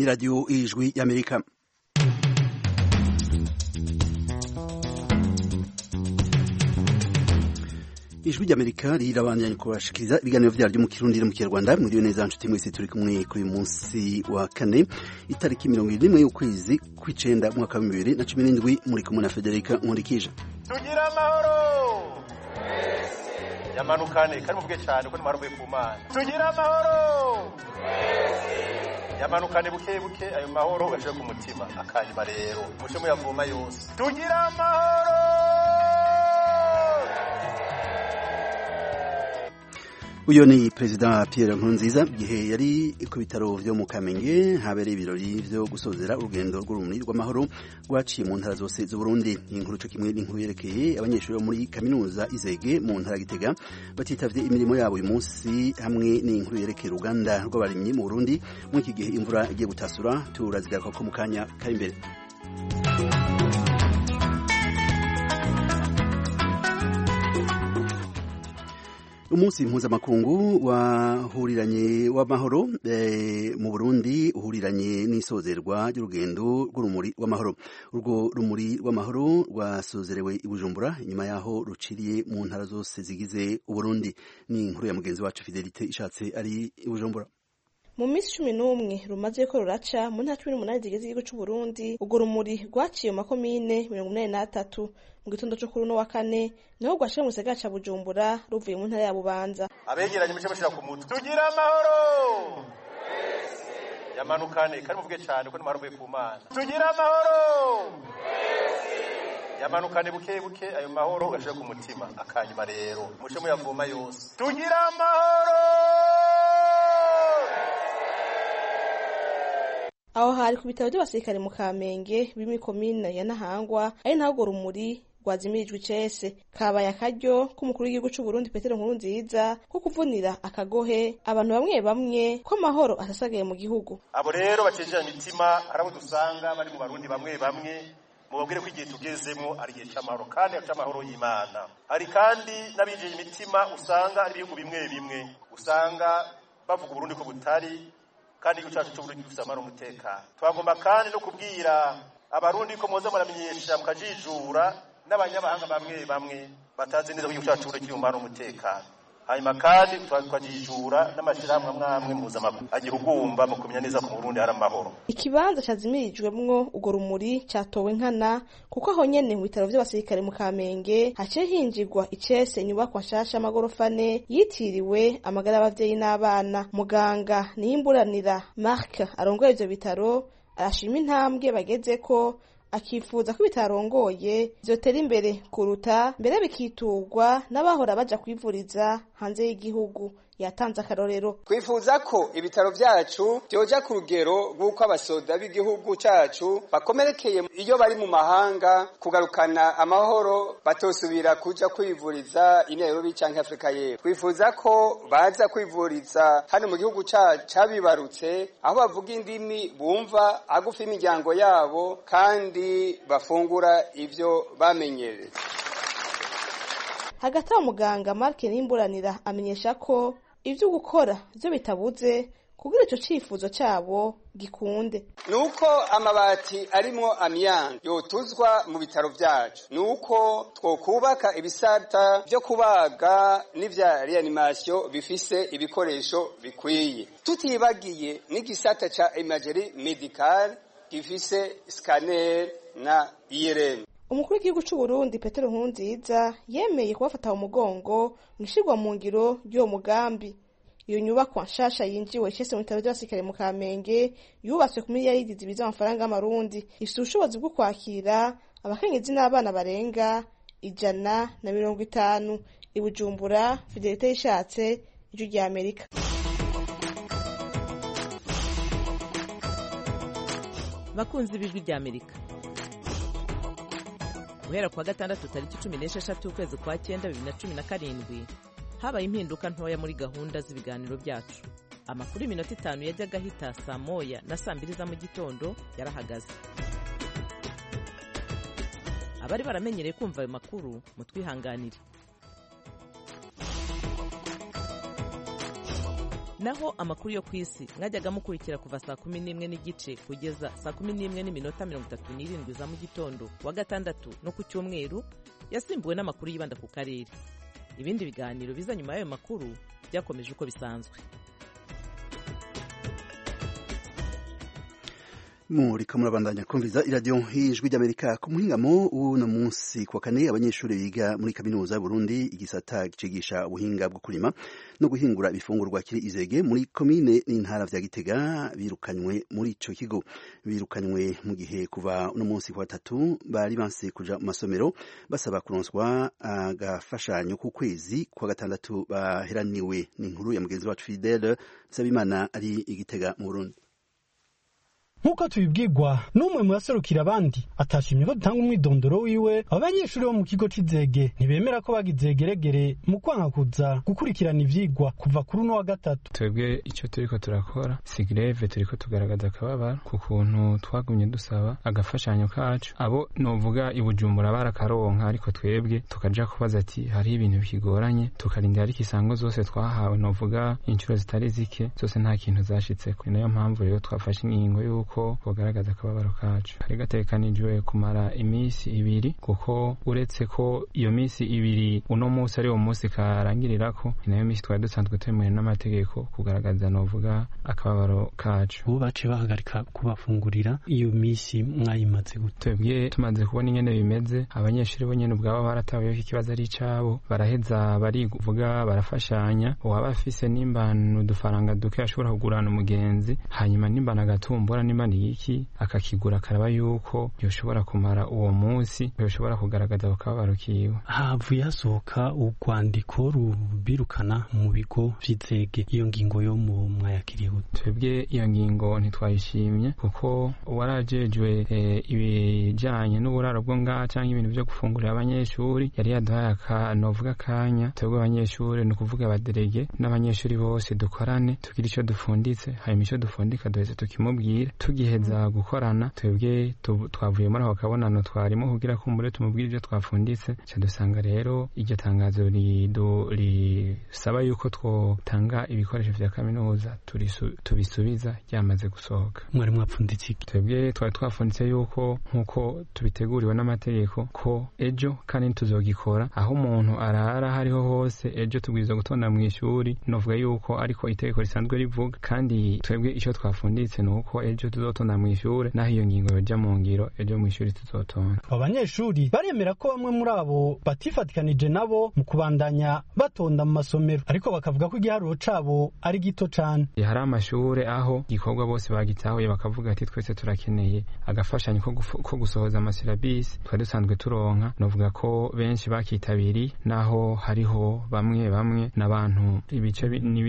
ni radio Ijwi y'Amerika. Ijwi ry'Amerika rirabandanya kubashikiriza ibiganiro vyaryo mu Kirundi no mu Kinyarwanda. Muri neza nshuti mwese turi kumwe kuri munsi wa kane itariki 21 y'ukwezi kw'icenda mwaka wa 2017 muri kumwe na Federica Nkurikije. Tugira amahoro yamanukane kandi muvuge cyane ko nimaro ku Mana. Tugira amahoro yamanukane buke buke, ayo mahoro gashe ku mutima akanyuma rero mushe muyavuma yose. Tugira amahoro. Uyo ni President Pierre Nkurunziza gihe yari ku bitaro vyo mu Kamenge habereye ibirori vyo gusozera urugendo rw'urumuri rw'amahoro rwaciye mu ntara zose z'u Burundi. Inkuru cyo kimwe n'inkuru yerekeye abanyeshuri bo muri kaminuza Izege mu ntara Gitega batitavye imirimo yabo uyu munsi, hamwe n'inkuru yerekeye uruganda rw'abarimyi mu Burundi mu iki gihe imvura igiye gutasura. Turazigaruka ko mu kanya kari imbere. Umunsi mpuzamakungu wahuriranye w'amahoro mu Burundi uhuriranye n'isozerwa ry'urugendo rw'urumuri rw'amahoro. Urwo rumuri rw'amahoro rwasozerewe i Bujumbura inyuma yaho ruciriye mu ntara zose zigize Uburundi. Ni inkuru ya mugenzi wacu Fidelite Ishatse ari i Bujumbura. Mu minsi 11 rumaze ko ruraca mu ntara 18 zigize igihugu cy'u Burundi, urwo rumuri rwaciye mu makomine 83 mu gitondo cyo kuri no wa kane, naho rwashije mu gisagara ca Bujumbura ruvuye mu ntara ya Bubanza. Abegeranye muce mushira ku mutwe. Tugira amahoro yamanukane kandi muvuge cyane ko nimaro ku Mana. Tugira amahoro yamanukane buke buke, ayo mahoro gashe ku mutima akanyuma rero mushe muyavuma yose. Tugira amahoro. Aho hari ku bitaro by'abasirikare mu Kamenge bimi komine ya Ntahangwa, ari naho urwo rumuri rwazimirijwe icese. Kabaye akaryo k'umukuru w'igihugu cy'u Burundi Petero Nkurunziza ko kuvunira akagohe abantu bamwe bamwe ko amahoro asasagaye mu gihugu. Abo rero bacejeje imitima arabo dusanga bari mu Barundi bamwe bamwe, mubabwire ko igihe tugezemo ari igihe cy'amahoro kandi cy'amahoro y'Imana. Hari kandi n'abinjije imitima usanga ari ibihugu bimwe bimwe usanga bavuga Burundi ko butari kandi igihugu cyacu cy'Uburundi gifite amahoro umutekano. Twagomba kandi no kubwira abarundi ko muza muramenyesha mukajijura n'abanyamahanga bamwe bamwe batazi neza ko igihugu cyacu kiri mu mahoro umutekano. Hanyuma kandi twajijura n'amashirahamwe amwe mpuzamakungu agihugumba mu kumenya neza ko mu Burundi hari amahoro. Ikibanza cyazimirijwemwo urwo rumuri cyatowe nkana kuko aho nyene mu bitaro by'abasirikare mu Kamenge haciye hinjirwa icese inyubakwa nshasha amagorofa 4 yitiriwe amagara y'abavyeyi n'abana. Muganga Niyimburanira Marc arongoye ivyo bitaro arashima intambwe bagezeko, akifuza ko bitarongoye vyotera imbere kuruta mbere bikiturwa n'abahora baja kwivuriza hanze y'igihugu. Yatanze akarorero. Twifuza ko ibitaro vyacu byoja ku rugero rw'uko abasoda b'igihugu cacu bakomerekeye iyo bari mu mahanga kugarukana amahoro batosubira kuja kwivuriza i Nairobi canke Afrika y'Epfo. Twifuza ko baza kwivuriza hano mu gihugu cabibarutse, aho bavuga indimi bumva, agufa imiryango yabo kandi bafungura ivyo bamenyereye. Hagati aho muganga Marc Nimburanira amenyesha ko ivyo gukora byo bitabuze kugira ico cifuzo cabo gikunde. Nuko amabati arimo amyanga yotuzwa mu bitaro vyacu, nuko twokubaka ibisata byo kubaga n'ivya reanimation bifise ibikoresho bikwiye, tutibagiye n'igisata ca imagerie médicale gifise scanner na IRM. Umukuru w'igihugu cy'u Burundi Petero Nkurunziza yemeye kubafata mu mugongo mwishirwa mu ngiro y'uwo mugambi. Iyo nyubakwa nshasha yinjiwe icese mu bitaro by'abasirikare mu Kamenge yubatswe ku miliyari zibiza amafaranga y'amarundi, ifite ubushobozi bwo kwakira abakenyezi n'abana barenga 150. I Bujumbura, Fidelite Ishatse, Ijwi ry'Amerika. Bakunzi b'Ijwi ry'Amerika, guhera kwa gatandatu tariki 16 ukwezi kwa 9 2017 habaye impinduka ntoya muri gahunda z'ibiganiro byacu. Amakuru iminota 5 yajyaga hita saa moya na saa 2 za mu gitondo yarahagaze. Abari baramenyereye kumva ayo makuru mutwihanganire. naho amakuru yo ku isi mwajyaga mukurikira kuva saa 11 n'igice kugeza saa 11 n'iminota 37 za mu gitondo wa gatandatu no ku cyumweru yasimbuwe n'amakuru yibanda ku karere. Ibindi biganiro biza nyuma y'ayo makuru byakomeje uko bisanzwe. Muriko murabandanya kumviza iradiyo y'ijwi ry'Amerika ku muhingamo uno munsi kwa kane abanyeshuri biga muri kaminuza y'Uburundi igisata cigisha ubuhinga bwo kurima no guhingura ibifungurwa kiri Izege muri komine n'intara vya Gitega birukanywe muri ico kigo. Birukanywe mu gihe kuva uno munsi kwa gatatu bari banse kuja mu masomero basaba kuronswa agafashanyo ku kwezi kwa gatandatu baheraniwe. N'inkuru ya mugenzi wacu Fidele Nsabimana ari Igitega mu Burundi. Nkuko tubibwirwa n'umwe mu baserukira abandi atashimye ko dutanga umwidondoro wiwe, abanyeshuri bo mu kigo c'Izege ntibemera ko bagize geregere mu kwanka kuza gukurikirana ivyigwa kuva kuri uno wa gatatu. Twebwe ico turiko turakora si greve, turiko tugaragaza akababaro ku kuntu twagumye dusaba agafashanyo kacu. Abo novuga ibujumbura barakaronka, ariko twebwe tukaja kubaza ati hari ibintu bikigoranye, tukarindira ariko isango zose twahawe novuga incuro zitari zike zose nta kintu zashitseko. Niyo mpamvu rero twafashe ingingo yuko kugaragaza akababaro kacu. Hari gatekanijwe kumara imisi 2 kuko uretse ko iyo misi 2 uno munsi ari umunsi karangirirako, nayo misi twari dusanzwe twemewe n'amategeko kugaragaza novuga akababaro kacu. Ubu bace bahagarika kubafungurira iyo misi mwayimaze gute? Twebwe tumaze kubona ingene bimeze, abanyeshuri bo nyene ubwabo baratabaye ikibazo ari cabo, baraheza barivuga barafashanya, uwaba afise nimbana udufaranga duke ashobora kugurana umugenzi, hanyuma nimbana agatumbura nimbana iki akakigura karaba yuko yoshobora kumara uwo munsi, yoshobora kugaragaza akababaro kiwe. Havuye hasohoka urwandiko rubirukana mu bigo vy'Izege, iyo ngingo yo mu mwayakiriye. Twebwe iyo ngingo ntitwayishimye kuko warajejwe ibijanye n'uburaro bwo ngaha canke ibintu vyo gufungurira abanyeshuri yari yaduhaye novuga kanya twebwe abanyeshuri ni kuvuga abaderege n'abanyeshuri bose dukorane tugira ico dufunditse, hanyuma ico dufundika duheze tukimubwira. Tugiheza gukorana twebwe twavuye muri ako kabonano twarimo kugira ko umure tumubwira ivyo twafunditse, ca dusanga rero iryo tangazo risaba yuko twotanga ibikoresho vya kaminuza tubisubiza ryamaze gusohoka. Mwari mwapfunditse iki? Twebwe twari twafunditse yuko nkuko tubiteguriwe n'amategeko ko ejo kandi tuzogikora aho umuntu arara hariho hose, ejo tubwirizwa gutonda mu ishuri, novuga yuko ariko itegeko risanzwe rivuga, kandi twebwe ico twafunditse nuko ejo tuzotonda mu ishure, naho iyo ngingo yoja mu ngiro ejo mu ishuri tuzotonda. Abanyeshuri baremera ko bamwe muri abo batifatikanije nabo mu kubandanya batonda mu masomero, ariko bakavuga ko igiharuro cabo ari gito cane. Hari amashure aho gikorwa bose bagitahuye bakavuga ati twese turakeneye agafashanyo ko gusohoza amasilabisi twari dusanzwe turonka, novuga ko benshi bakitabiriye, naho hariho bamwe n'abantu ibice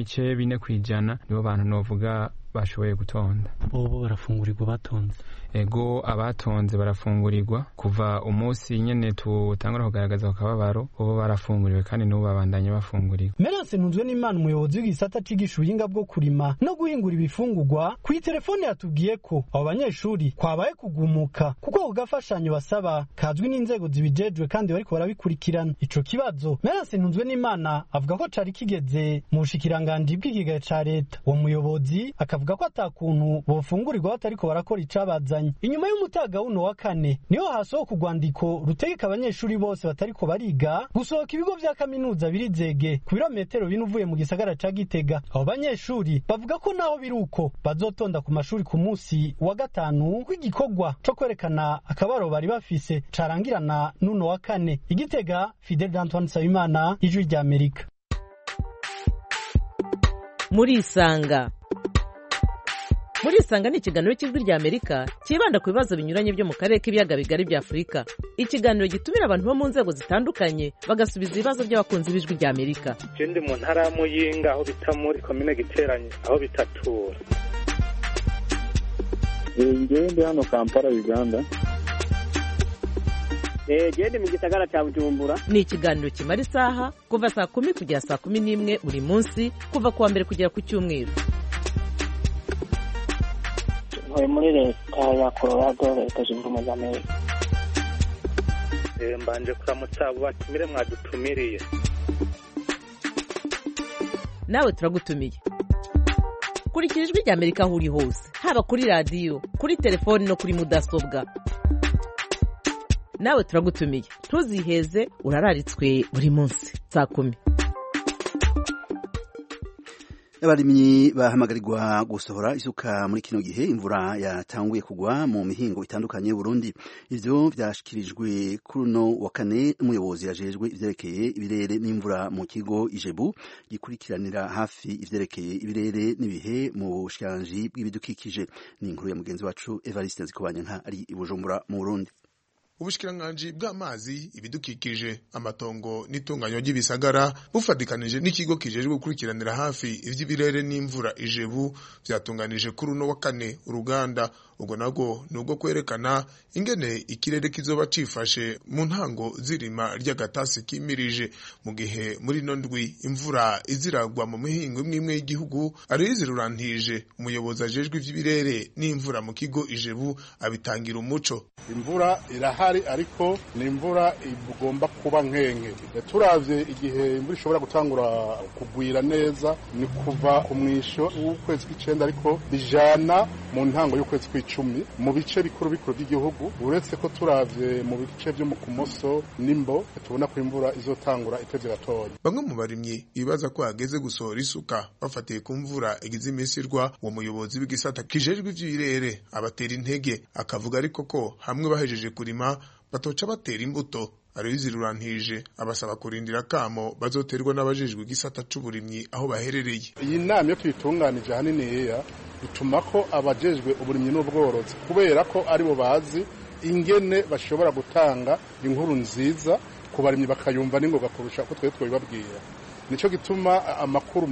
4% nibo bantu novuga bashoboye gutonda. Bobo barafungurirwa batonze? Ego abatonze barafungurirwa kuva umunsi nyene tutangura kugaragaza akababaro, bobo barafunguriwe kandi n'ubu babandanye bafungurirwa. Merance Ntunzwe n'Imana umuyobozi w'igisata cigisha ubuhinga bwo kurima no guhingura ibifungurwa kuri telefone yatubwiye ko abo banyeshuri kwabaye kugumuka kuko kugafashanyo basaba kazwi n'inzego zibijejwe kandi bariko barabikurikirana. Ico kibazo Merance Ntunzwe n'Imana avuga ko cari kigeze mu bushikiranganje bw'ikiga ca leta. Uwo muyobozi akavuga ko atakuntu bofungurirwa batariko barakora icabazanye. Inyuma y'umutaga wuno wa kane niho hasohoka urwandiko rutegeka abanyeshuri bose batariko bariga gusohoka ibigo vya kaminuza biri Izege ku birometero 4 uvuye mu gisagara ca Gitega. Abo banyeshuri bavuga ko naho biruko bazotonda ku mashuri ku munsi wa gatanu kw'igikorwa co kwerekana akabaro bari bafise carangirana n'uno wa kane. Igitega, Fidel Antoine Nsabimana, Ijwi rya Amerika. Muri Isanga ni ikiganiro cy'Ijwi rya Amerika kibanda ku bibazo binyuranye byo mu karere k'ibiyaga bigari bya Afurika. Ikiganiro gitumira abantu bo mu nzego zitandukanye bagasubiza ibibazo by'abakunzi b'Ijwi rya Amerika. Ndi mu ntara ya Muyinga aho bita muri komine Giteranye aho bitatura. Ndi hano Kampala, Uganda. Gende mu gisagara cya Bujumbura. Ni ikiganiro kimara isaha kuva saa 10 kugera saa 11 buri munsi kuva kuwa mbere kugera ku cyumweru. Muri leta ya Colorado, leta zunze ubumwe za Amerika. Mbanje kuramutsa abo batumire mwadutumiriye. Nawe turagutumiye. kurikira ijwi rya Amerika aho uri hose, haba kuri radiyo, kuri telefoni no kuri mudasobwa. Nawe turagutumiye, ntuziheze, urararitswe buri munsi saa 10. Abarimyi bahamagarirwa gusohora isuka muri kino gihe imvura yatanguye kugwa mu mihingo itandukanye y'u Burundi. Ivyo vyashikirijwe kuri no wa kane umuyobozi yajejwe ivyerekeye ibirere n'imvura mu kigo Ijebu gikurikiranira hafi ivyerekeye ibirere n'ibihe mu bushikiranganji bw'ibidukikije. Ni inkuru ya mugenzi wacu Evariste Nzikobanyanka ari i Bujumbura mu Burundi. Ubushikiranganji bw'amazi, ibidukikije, amatongo n'itunganywa ry'ibisagara bufatikanije n'ikigo kijejwe gukurikiranira hafi ivy'ibirere n'imvura Ijebu vyatunganije kuri uno wa kane uruganda. Ubwo nabwo nubwo kwerekana ingene ikirere kizoba cifashe mu ntango zirima ry'agatasi kimirije, mu gihe muri no ndwi imvura iziragwa mu mihingo imwe y'igihugu. Arizi rurantije umuyobozi ajejwe ivy'ibirere n'imvura mu kigo Ijebu abitangira umuco. Imvura irahari ariko ni imvura igomba kuba nkenke. Turavye igihe imvura ishobora gutangura kugwira neza ni kuva ku mwisho w'ukwezi kw'icenda ariko bijana mu ntango y'ukwezi kw'icumi mu bice bikuru by'igihugu. Uretse ko turavye mu bice byo mu kumoso nimbo tubona ko imvura izotangura itevye gatoya. Bamwe mu barimyi bibaza ko hageze gusohora isuka bafatiye ku mvura igize imisirwa. Uwo muyobozi w'igisata kijejwe ivy'ibirere abatera intege, akavuga ariko ko hamwe bahejeje kurima batoca batera imbuto. Arizi rurantije abasaba kurindira kamo bazoterwa n'abajejwe igisata c'uburimyi aho baherereye. Iyi nama yo tuyitunganije hanini bituma ko abajejwe uburimyi n'ubworozi, kubera ko aribo bazi ingene bashobora gutanga inkuru nziza ku barimyi bakayumva n'ingoga kurusha ko twebwe twibabwira. Nico gituma amakuru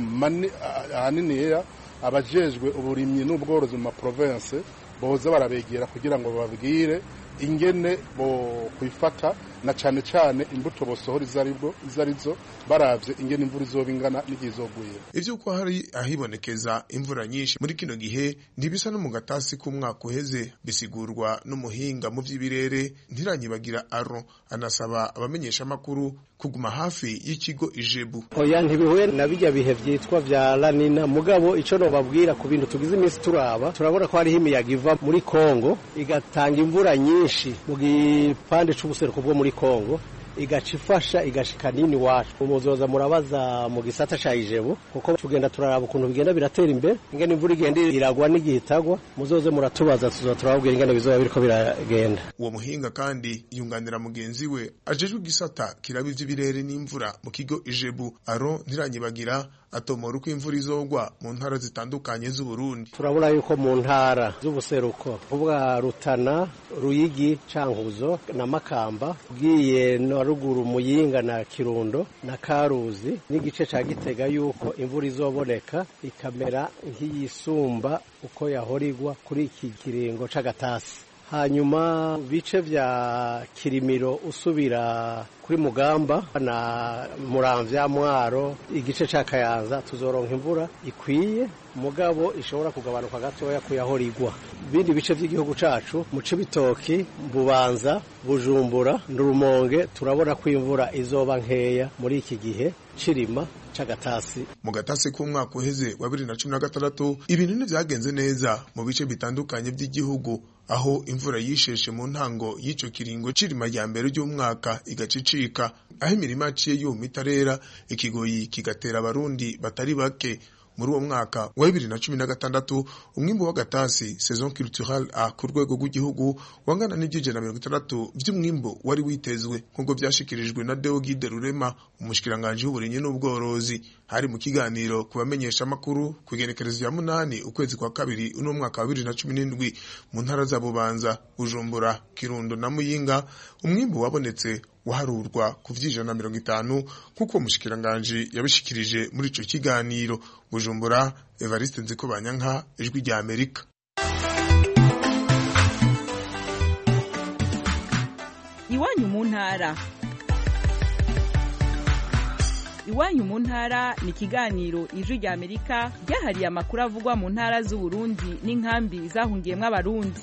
hanini abajejwe uburimyi n'ubworozi mu province boza barabegera kugira ngo babwire ingene bo kwifata na cane cane imbuto bosohora izarizo baravye ingene imvura izobingana n'igizoguye. Ivyo ko hari ahibonekeza imvura nyinshi muri kino gihe ntibisa no mu gatasi k'umwaka uheze, bisigurwa n'umuhinga mu vy'ibirere Ntiranyibagira Aro. Anasaba abamenyesha makuru kuguma hafi y'ikigo Ijebu. Oya ntibihuye na bijya bihe vyitwa vya La Nina, mugabo ico no babwira ku bintu tugize iminsi turabona ko hariho imiyaga iva muri Kongo igatanga imvura nyinshi mu gipande c'ubuseruko bwo muri Kongo, igaca ifasha igashika nini wacu. Umuzoza murabaza mu gisata ca Ijebu kuko tugenda turaraba ukuntu bigenda biratera imbere, ingene imvura igenda iragwa n'igihe itagwa. Muzoze muratubaza tuzoturababwira ingene bizoba biriko biragenda. Uwo muhinga kandi yunganira mugenzi we ajejwe igisata kiraba ivy'ibirere n'imvura mu kigo Ijebu Aro Ntiranyibagira atomora uko imvura izogwa mu ntara zitandukanye z'u Burundi. Turabona yuko mu ntara z'ubuseruko kuvuga Rutana, Ruyigi, Cankuzo na Makamba, ugiye no ruguru Muyinga na Kirundo na Karuzi n'igice ca Gitega yuko imvura izoboneka ikamera nk'iyisumba uko yahorigwa kuri iki kiringo c'agatasi. Hanyuma bice vya Kirimiro usubira kuri Mugamba na Muramvya, Mwaro, igice ca Kayanza tuzoronka imvura ikwiye mugabo ishobora kugabanuka gatoya kuyahorigwa. Bindi bice by'igihugu cacu mu Cibitoki, Bubanza, Bujumbura, Rumonge turabona ko imvura izoba nkeya muri iki gihe cirima c'agatasi. Mu gatasi k'umwaka uheze wa 2016 ibintu ntivyagenze neza mu bice bitandukanye by'igihugu, aho imvura yisheshe mu ntango y'ico kiringo cirima ya mbere ry'umwaka igacicika, aho imirima yaciye yuma itarera, ikigoyi kigatera abarundi batari bake. Muri uwo mwaka wa 2016 umwimbu w'agatasi saison culturelle a ku rwego rw'igihugu wangana n'ijana 60 vy'umwimbu wari witezwe nk'uko vyashikirijwe na Deogide Rurema, umushikiranganje w'uburimyi n'ubworozi. Hari mu kiganiro kubamenyesha makuru kugenekereza ya 8 ukwezi kwa kabiri uno mwaka wa 2017 mu ntara za Bubanza, Bujumbura, Kirundo na Muyinga, umwimbu wabonetse waharurwa ku vy'ijana 50 kuko umushikiranganje yabishikirije muri ico kiganiro. Bujumbura, Evariste Nzikobanyanka, Ijwi rya Amerika. Iwanyu mu ntara. Iwanyu mu ntara ni kiganiro Ijwi rya Amerika ryahariye amakuru avugwa mu ntara z'u Burundi n'inkambi zahungiyemwe abarundi.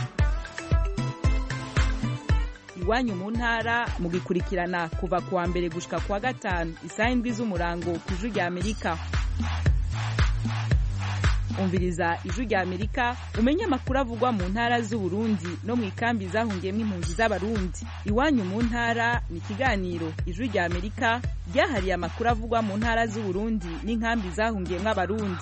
Iwanyu mu ntara mugikurikirana kuva kuwa mbere gushika kuwa gatanu isaha 7 z'umurango ku Ijwi rya Amerika. umviriza ijwi rya Amerika umenye amakuru avugwa mu ntara z'Uburundi no mu ikambi zahungiyemo impunzi z'abarundi. Iwanyu mu ntara ni ikiganiro ijwi rya Amerika ryahariye amakuru avugwa mu ntara z'Uburundi n'inkambi zahungiyemo abarundi.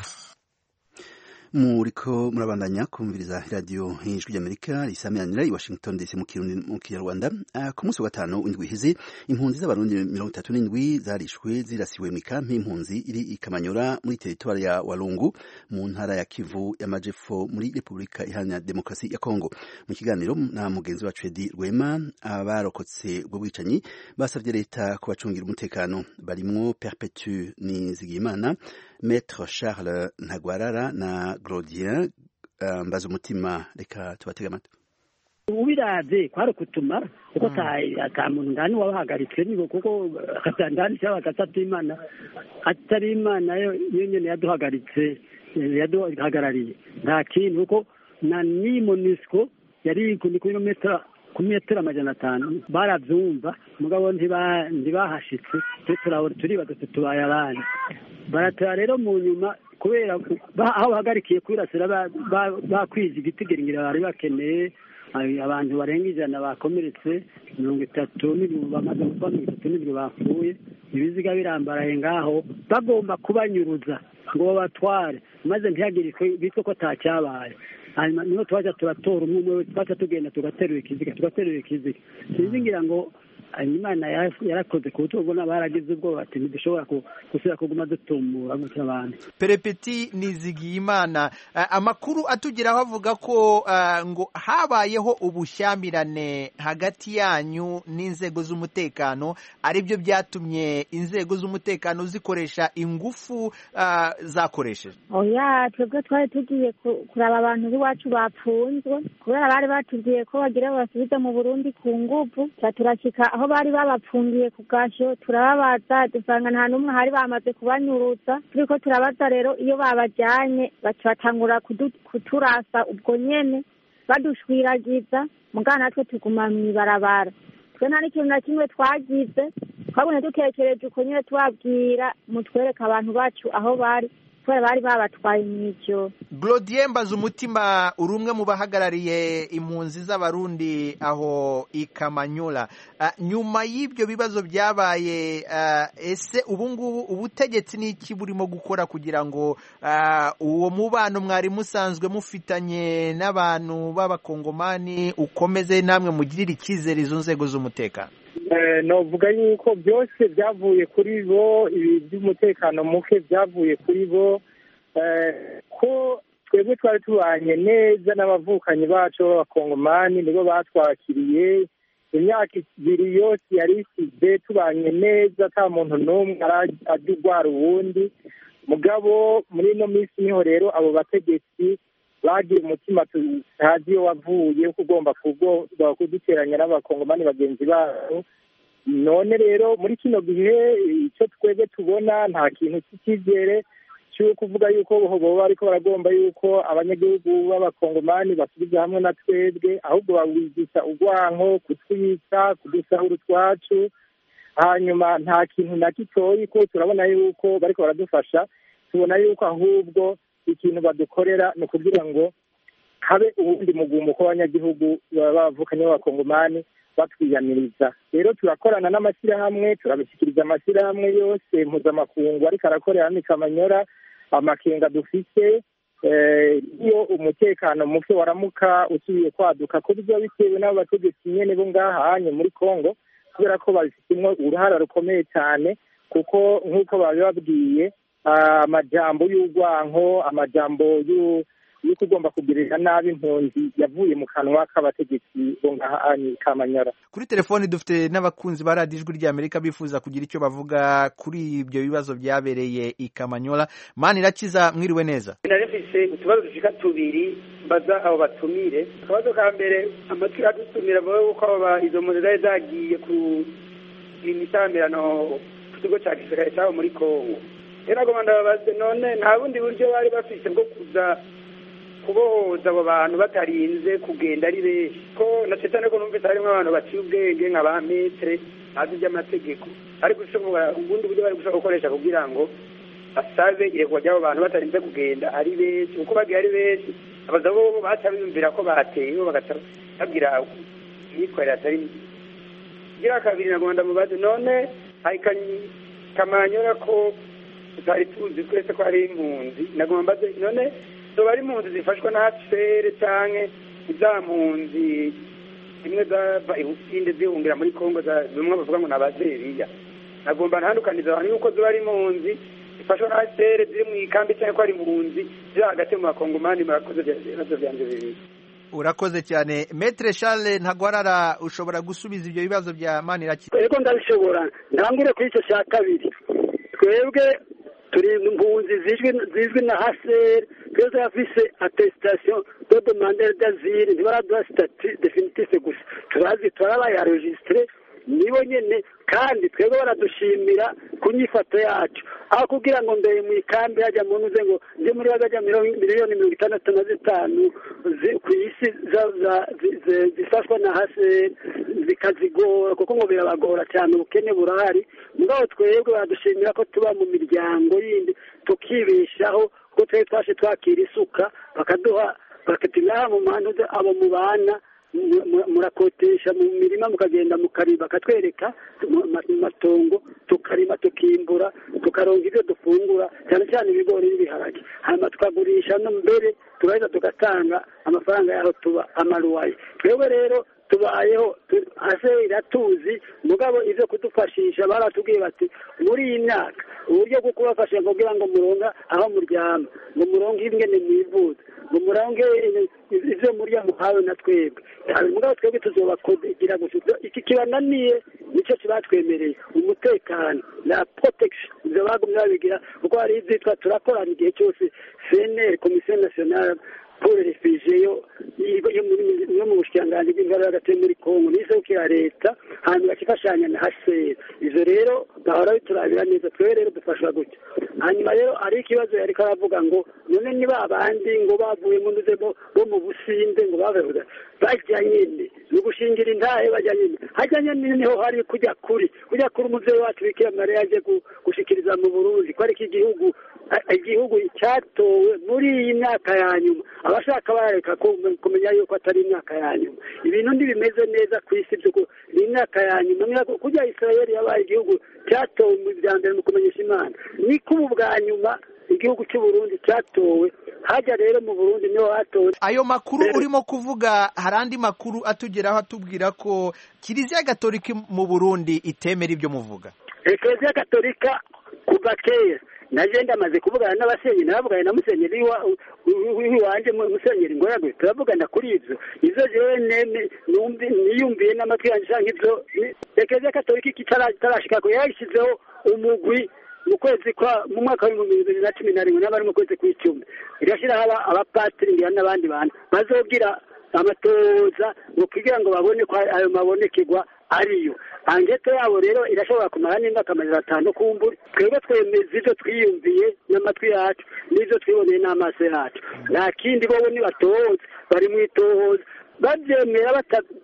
Muriko murabandanya kumviriza radio y'ijwi ry'Amerika risameranira i Washington DC mu Kinyarwanda. Ku munsi wa gatanu w'indwi iheze impunzi z'abarundi 37 zarishwe zirasiwe mu kampi impunzi iri i Kamanyora muri territoire ya Walungu mu ntara ya Kivu y'Amajepfo muri Republika Iharanira Demokarasi ya Kongo. Mu kiganiro na mugenzi wa Fredi Rwema, abarokotse ubwo bwicanyi basavye leta kubacungira umutekano, barimwo Perpetu Nizigiyimana, Maître Charles Ntagwarara na Claudien Mbazumutima. Reka tubatega amatwi. Ubiraze kwari kutumara kuko ata muntu ndani wabahagaritse nibo kuko ndani cyaba Imana atari Imana yo nyene yaduhagaritse yaduhagarariye nta kintu kuko na ni MONUSCO yari ku kilometero ku metero 500 baravyumva mugabo ntibahashitse turibaza tubaye abana baratara rero mu nyuma kubera aho bahagarikiye kwirasira bakwiza igitigiringira bari bakeneye abantu barenga 100 bakomeretse 30 bamaze gupfa 30 bapfuye ibiziga birambaraye ngaho bagomba kubanyuruza ngo babatware maze ntihagire bitwa ko tacyabaye. Hanyuma niho twaje turatora umwe twaje tugenda tugaterura ikiziga sinzingira ngo Imana yarakoze kutubona baragize ubwo bati ntidushobora gusubira kuguma dutumura gutya abantu. Perepeti Nizigiyimana, amakuru atugeraho avuga ko ngo habayeho ubushyamirane hagati yanyu n'inzego z'umutekano aribyo byatumye inzego z'umutekano zikoresha ingufu zakoresheje. Oya, twebwe twari tugiye kuraba abantu b'iwacu bapfunzwe kubera bari batubwiye ko bagira basubize mu Burundi ku nguvu, turashika aho bari babapfungiye ku gasho turababaza dusanga nta numwe hari bamaze kubanyuruza. Turiko turabaza rero iyo babajyanye batangura kuturasa ubwo nyene badushwiragiza mugana natwe tuguma mw'ibarabara. Twe nta n'ikintu na kimwe twagize, twabone dutekereje uko nyene tubabwira mutwereka abantu bacu aho bari kubera bari babatwaye mw'ijoro. Claudien Mbazumutima, urumwe mu bahagarariye impunzi z'abarundi aho i Kamanyola. Nyuma y'ibyo bibazo byabaye, ese ubungubu ubutegetsi n'iki burimo gukora kugira ngo uwo mubano mwari musanzwe mufitanye n'abantu b'abakongomani ukomeze namwe mugirire icyizere izo nzego z'umutekano? Novuga yuko byose byavuye kuri bo, ibi by'umutekano muke byavuye kuri bo, ko twebwe twari tubanye neza n'abavukanyi bacu b'abakongomani nibo batwakiriye imyaka 2 yose yari isize tubanye neza, ata muntu n'umwe adugwara uwundi. Mugabo muri ino minsi niho rero abo bategetsi bagiye umutima tutazi iyo wavuye ko ugomba kuduteranya n'abakongomani bagenzi babo. None rero muri kino gihe icyo twebwe tubona nta kintu cy'ikizere cyo kuvuga yuko boba ariko baragomba yuko abanyagihugu b'abakongomani basubiza hamwe na twebwe, ahubwo bawigisha urwanko, kutwica, kudusahura utwacu. Hanyuma nta kintu na gitoyi ko turabona yuko bariko baradufasha, tubona yuko ahubwo ikintu badukorera no kugira ngo habe ubundi mugumuko w'abanyagihugu bavukanye b'abakongomani batwiyamiriza. Rero turakorana n'amashyirahamwe, turabishyikiriza amashyirahamwe yose mpuzamakungu ariko arakorera hano i Kamanyora amakenga dufise iyo umutekano muke waramuka usubiye kwaduka ko biba bitewe n'abo bategetsi nyene bo ngahanye muri Kongo, kubera ko babifitemo uruhara rukomeye cyane, kuko nk'uko babibabwiye amajambo y'urwanko, amajambo yuko ugomba kugirira nabi impunzi yavuye mu kanwa k'abategetsi bo ngahanye Kamanyora. Kuri telefoni dufite n'abakunzi ba Radio Ijwi ry'Amerika bifuza kugira icyo bavuga kuri ibyo bibazo byabereye i Kamanyola. Manirakiza, mwiriwe neza. Narifise utubazo dushika 2 baza abo batumire. Akabazo ka mbere, amatwi adutumira bawe uko izo mpunzi zari zagiye ku imisamirano ku kigo cya gisirikare cyabo muri Kongo. Era gomanda babaze none nta bundi buryo bari bafise bwo kuza kubohoza abo bantu batarinze kugenda ari benshi, ko natsetane ko numvise harimo abantu baciye ubwenge nk'aba metre bazi by'amategeko, ariko ubundi buryo bari gushaka gukoresha kugira ngo basabe irekwa ry'abo bantu batarinze kugenda ari benshi kuko bagiye ari benshi abagabo baca biyumvira ko bateyeho bagaca babwira imyitwarire atari gira kabiri na Rwanda mubaze none Kamanyora ko tutari tuzi twese ko ari impunzi nagomba mbaze none zoba ari impunzi zifashwa na HCR canke za mpunzi zimwe zava ihusinde zihungira muri Kongo zimwe bavuga ngo nabazeriya nagomba ntandukaniza abantu yuko zoba ari impunzi zifashwa na HCR ziri mu ikambi cyane ko ari impunzi ziri hagati mu bakongomani murakoze ibibazo byanje bibiri. Urakoze cyane Maître Charles Ntagwarara ushobora gusubiza ibyo bibazo bya Manirakiza. Yego ndabishobora ndangure kuri icyo cya kabiri twebwe turi impunzi zizwi na HCR twese afise attestation de demandeur d'asile ntibaraduha statut définitif gusa turazi turabayaregistre nibo nyene kandi twebwe baradushimira ku nyifato yacu aho kugira ngo mbere mu ikambi hajya mu ntuze ngo ndi muri bagajya miliyoni 65 ku isi zifashwa na HCR zikazigora kuko ngo birabagora cyane ubukene burahari mugabo twebwe baradushimira ko tuba mu miryango yindi tukibeshaho ko twari twashe twakira isuka bakaduha bakatinaha mu mantuze abo mubana murakotesha mu mirima mukagenda mukariba bakatwereka matongo tukarima tukimbura tukaronga ibyo dufungura cyane cyane ibigori n'ibiharage hanyuma tukagurisha no mbere tugahita tugatanga amafaranga yaho tuba amaruwaye twebwe rero tubayeho ase iratuzi mugabo ivyo kudufashisha baratubwiye bati muri iyi myaka uburyo bwo kubafasha kugira ngo muronga aho muryama ngo muronge ingene mwivuza ngo muronge ivyo murya muhawe na twebwe mugabo twebwe tuzobakogira gusa iki kibananiye nicyo kibatwemereye umutekano na protection ivyo bagumye babigira kuko hari ivyitwa turakorana igihe cyose CNR Commission Nationale pour les réfugiés yo mu bushikiranganji bw'ingabo hagati muri Kongo n'isukira leta hanyuma kifashanya na HCR ivyo rero bahora biturabira neza twe rero dufashwa gutya hanyuma rero ari ikibazo yari karavuga ngo none niba abandi ngo bavuye mu nduze bo mu businde ngo bavuga bajya nyine no gushingira intahe bajya nyine hajya nyine niho hari kujya kuri umuvyeyi wacu Bikira Mariya yaje gushikiriza mu Burundi ko ari igihugu cyatowe muri iyi myaka ya nyuma abashaka bareka kumenya yuko atari imyaka ya nyuma ibintu ntibimeze neza ku isi byo ni imyaka ya nyuma kujya Israel yabaye igihugu cyatowe mu byambere mu kumenyesha Imana niko ubu bwa nyuma igihugu cy'u Burundi cyatowe hajya rero mu Burundi niho hatowe ayo makuru urimo kuvuga harandi makuru atugeraho atubwira ko Kiliziya Gatolika mu Burundi itemera ibyo muvuga Kiliziya Gatolika kuva kera naje ndamaze kuvugana n'abasenyeri nabavugana na musenyeri wanje musenyeri ngoyagwe turavugana kuri ivyo jewe niyumviye n'amatwi yanje canke ivyo Kiliziya Gatolika itarashika ko yashizeho umugwi mu kwezi mu mwaka wa 2011 n'abari mu kwezi kw'icumi irashiraho abapatiri ngira n'abandi bantu bazogira amatoza ngo kugira ngo babone ko ayo mabonekerwa ariyo angete yabo rero irashobora kumara n'imyaka 5 kumbura twebwe twemeza ivyo twiyumviye n'amatwi yacu n'ivyo twiboneye n'amaso yacu nta kindi bobo ni batohoza bari mu itohoza bavyemera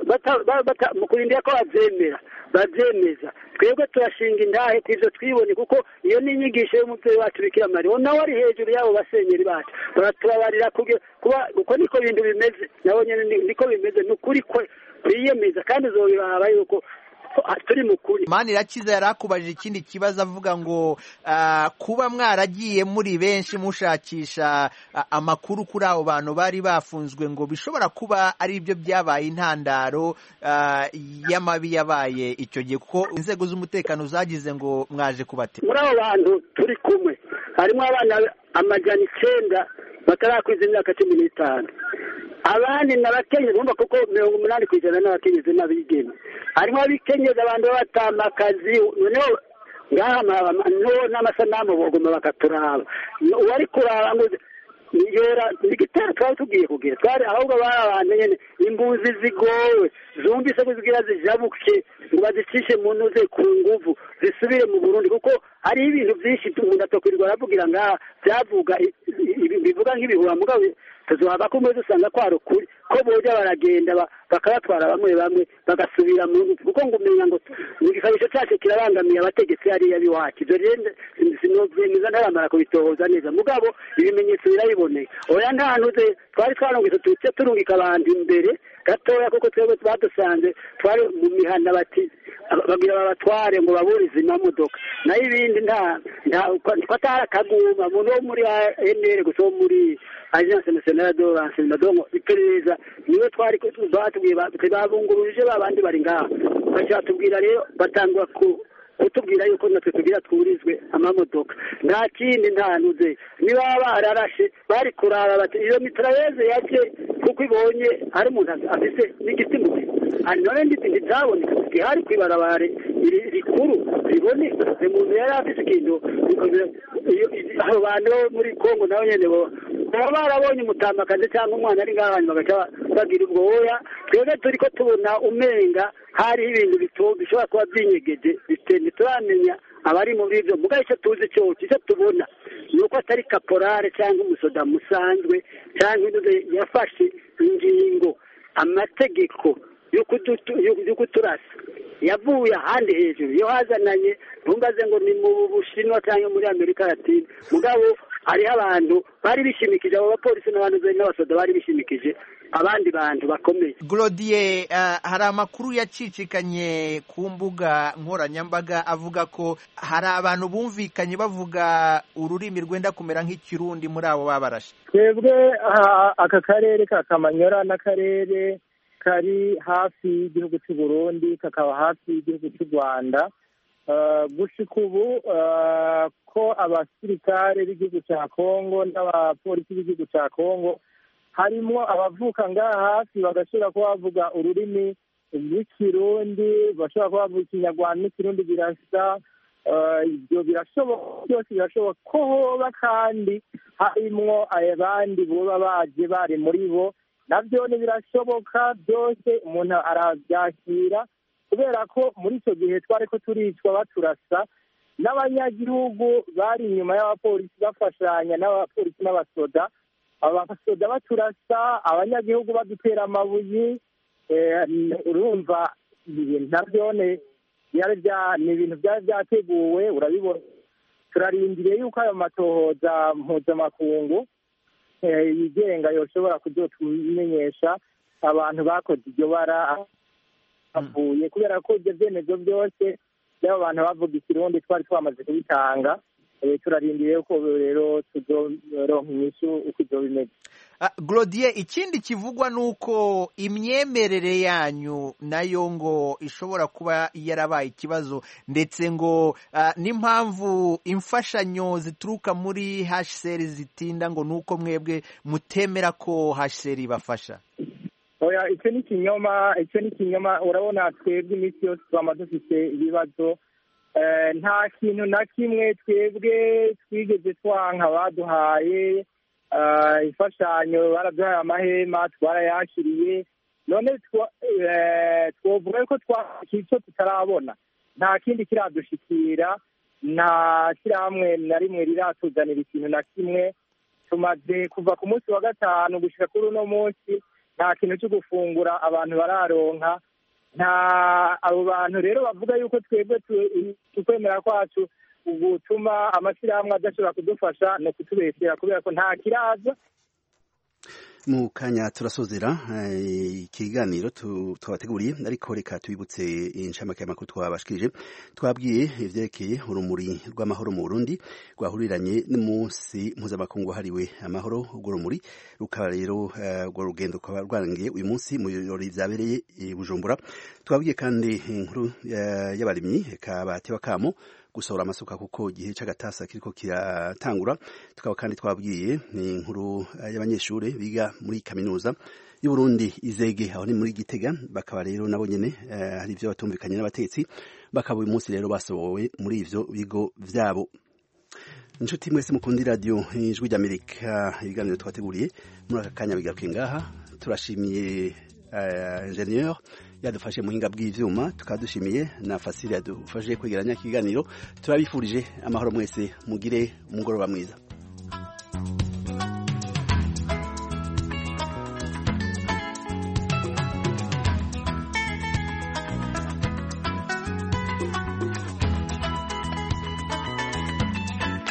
mu kurindira ko bavyemeza twebwe turashinga indahe kw'ivyo twibone kuko iyo ni inyigisho y'umuvyeyi wacu Bikira Mariya nawe ari hejuru y'abo basenyeri bacu baratubabarira kuko niko bintu bimeze nabo nyene niko bimeze n'ukuri kwiyemeza kandi uzobiraba yuko turi mukuri Manirakiza yarakubajije ikindi kibazo avuga ngo kuba mwaragiye muri benshi mushakisha amakuru kuri abo bantu bari bafunzwe ngo bishobora kuba ari ibyo byabaye intandaro y'amabi yabaye icyo gihe kuko inzego z'umutekano zagize ngo mwaje kubatera muri abo bantu turi kumwe harimo abana 900 batarakwiza imyaka 15 abandi n'abakenyezi bumva kuko 80% n'abakenyezi n'abigeme harimo abikenyezi abantu babatamakazi noneho ngaha n'amasanamu bogoma bakaturaba uwari kuraba ngo yora igitero twari tugiye kugira twari ahubwo bari abantu nyene imbuzi zigowe zumvise ko zigira zijabuke ngo bazicishe mu ntuze ku nguvu zisubire mu Burundi kuko hariho ibintu byinshi umuntu atokwirirwa aravugira ngaha byavuga bivuga nk'ibihuha mugabo tuzohava ko mwese usanga kwari ukuri ko boja baragenda bakabatwara bamwe bamwe bagasubira mu kuko ngo umenya ngo mu gikabisho cyacu kirabangamiye abategetsi hariya biwacu ibyo rero sinovyemeza ntaramara kubitohoza neza mugabo ibimenyetso birabiboneka oya nta hantu twari twarungitse tuce turungika abantu imbere gatoya kuko twebwe badusanze twari mu mihana bati bagira babatware ngo baburize amamodoka nayo ibindi nta atari akaguma umuntu wo muri ANR gusa wo muri agence nationale de renseignement iperereza niwe twari batubwiye babunguruje babandi bari ngaha bacatubwira rero batangwa kutubwira yuko natwe tugira twurizwe amamodoka nta kindi ntanuze niba bararashe bari kurara bati iyo mitrailleze yaje kuko ibonye hari umuntu afise n'igiti mu none ntizaboneka gihari kwibarabare rikuru riboneka umuntu yari afise ikintu abo bantu muri Kongo nabo nyene baba barabonye umutamakazi cyangwa umwana ari ngaha hanyuma bagaca bagira ubwo oya twebwe turiko tubona umenga hariho ibintu bishobora kuba byinyegeje ntituramenya abari muri ibyo mugabo icyo tuzi cyose icyo tubona ni uko atari kaporale cyangwa umusoda musanzwe cyangwa yafashe ingingo amategeko yo kuturasa yavuye ahandi hejuru iyo hazananye ntumbaze ngo ni mu Bushinwa cyangwa muri Amerika Latine mugabo hariho abantu bari bishimikije abo bapolisi n'abasoda bari bishimikije abandi bantu bakomeye. Glodier, hari amakuru yacicikanye ku mbuga nkoranyambaga avuga ko hari abantu bumvikanye bavuga ururimi rwenda kumera nk'ikirundi muri abo babarashe. Twebwe aka karere ka Kamanyora n'akarere kari hafi y'igihugu cy'u Burundi kakaba hafi y'igihugu cy'u Rwanda gushika ubu ko abasirikare b'igihugu cya Kongo n'abapolisi b'igihugu cya Kongo harimo abavuka ngaha hafi bagashobora kuba bavuga ururimi rw'ikirundi bashobora kuba bavuga ikinyarwanda n'ikirundi birasa ibyo birashoboka byose birashoboka ko hoba kandi harimwo abandi boba baje bari muri bo nabyo birashoboka byose umuntu arabyakira kubera ko muri icyo gihe twari ko turicwa baturasa n'abanyagihugu bari inyuma y'abapolisi bafashanya n'abapolisi n'abasoda abasoda baturasa abanyagihugu badutera amabuye urumva nabyo ni ibintu byari byateguwe urabibona turarindiriye yuko ayo matohoza mpuzamakungu yigenga yoshobora kuzotumenyesha abantu bakoze iryo bara avuye kubera ko ibyo byemezo byose by'abo bantu bavuga ikirundi twari twamaze kubitanga turarindiriye ko rero tuzoronka inyishu uko ibyo bimeze. Glodier, ikindi kivugwa ni uko imyemerere yanyu nayo ngo ishobora kuba yarabaye ikibazo ndetse ngo n'impamvu imfashanyo zituruka muri HCR zitinda ngo ni uko mwebwe mutemera ko HCR ibafasha. Oya, icyo ni ikinyoma urabona twebwe iminsi yose twama dufite ibibazo nta kintu na kimwe twebwe twigeze twanka baduhaye imfashanyo baraduhaye amahema twarayakiriye none twovuga ko icyo tutarabona nta kindi kiradushikira nta shyirahamwe na rimwe riratuzanira ikintu na kimwe tumaze kuva ku munsi wa gatanu gushika kuri uno munsi nta kintu cyo gufungura abantu bararonka nta abo bantu rero bavuga yuko twebwe tukwemera kwacu gutuma amashyirahamwe adashobora kudufasha no kutubeshyera kubera ko nta kiraza. Mu kanya turasozera ikiganiro twabateguriye ariko reka tubibutse inshamake y'amakuru twabashikije twabwiye ivyerekeye urumuri rw'amahoro mu Burundi rwahuriranye n'umunsi mpuzamakungu wahariwe amahoro urwo rumuri rukaba rero urwo rugendo rukaba rwarangiye uyu munsi mu birori vyabereye i Bujumbura. Twabwiye kandi inkuru y'abarimyi kabatewa kamo gusohora amasuka kuko igihe c'agatasa kiriko kiratangura. Tukaba kandi twabwiye ni inkuru y'abanyeshure biga muri kaminuza y'u Burundi izege aho ni muri Gitega bakaba rero nabo nyene hari ivyo batumvikanye n'abatetsi bakaba uyu munsi rero basohowe muri ivyo bigo vyabo. Inshuti mwese mukundi radio ijwi ry'Amerika ibiganiro twateguriye muri aka kanya bigaruke ngaha turashimiye ingenieur yadufashe muhinga bw'ivyuma tukadushimiye na Fasile yadufashe kwegeranya ikiganiro turabifurije amahoro mwese mugire umugoroba mwiza